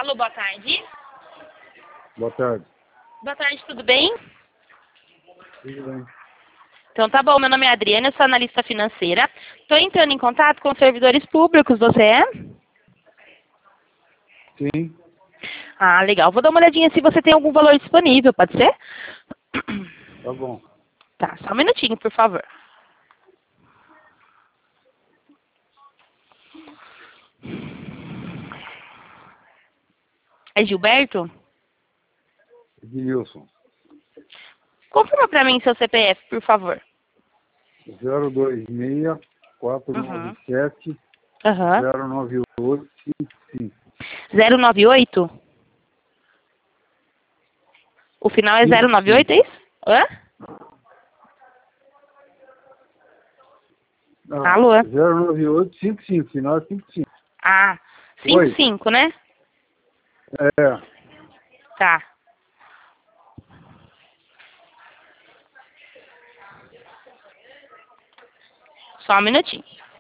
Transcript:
Alô, boa tarde. Boa tarde. Boa tarde, tudo bem? Tudo bem? Então tá bom, meu nome é Adriana, eu sou analista financeira. Estou entrando em contato com servidores públicos, você é? Sim, Ah, legal. Vou dar uma olhadinha se você tem algum valor disponível, pode ser? tá bom. Tá, só um minutinho, por favor. É Gilberto? Edilson, Confirma pra mim seu CPF, por favor. 026 Uhum. 497 Aham. 09855. 098? O final é 098, é isso? Hã? Ah, Alô? 09855, final é 55. Ah, Oi. 55, né? É, Tá. Só um minutinho.